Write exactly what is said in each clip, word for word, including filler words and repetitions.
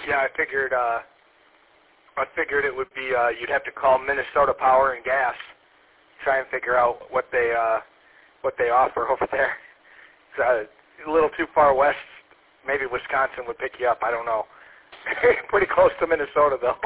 Yeah, I figured. Uh, I figured it would be. Uh, you'd have to call Minnesota Power and Gas, try and figure out what they uh, what they offer over there. It's uh, a little too far west. Maybe Wisconsin would pick you up. I don't know. Pretty close to Minnesota, though.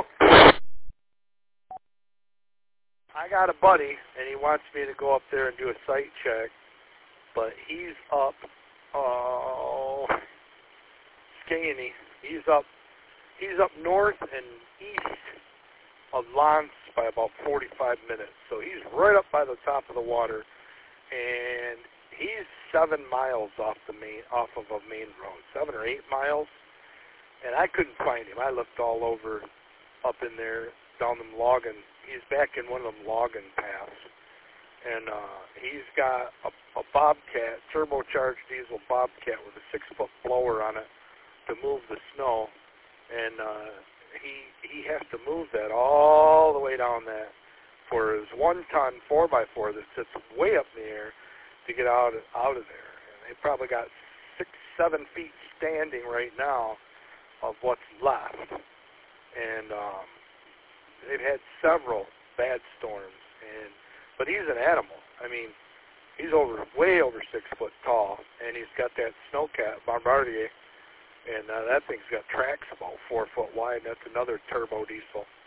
I got a buddy, and he wants me to go up there and do a site check, but he's up, oh, Scaney. He's up, he's up north and east of Lance by about forty-five minutes. So he's right up by the top of the water, and he's seven miles off the main, off of a main road, seven or eight miles, and I couldn't find him. I looked all over up in there, down them logging. He's back in one of them logging paths, and uh, he's got a, a Bobcat, turbocharged diesel Bobcat with a six-foot blower on it to move the snow, and uh, he he has to move that all the way down that for his one-ton four by four that sits way up in the air to get out of, out of there. And they probably got six, seven feet standing right now of what's left, and um, they've had several bad storms, and but he's an animal. I mean, he's over way over six foot tall, and he's got that Snowcat Bombardier, and uh, that thing's got tracks about four foot wide. And that's another turbo diesel.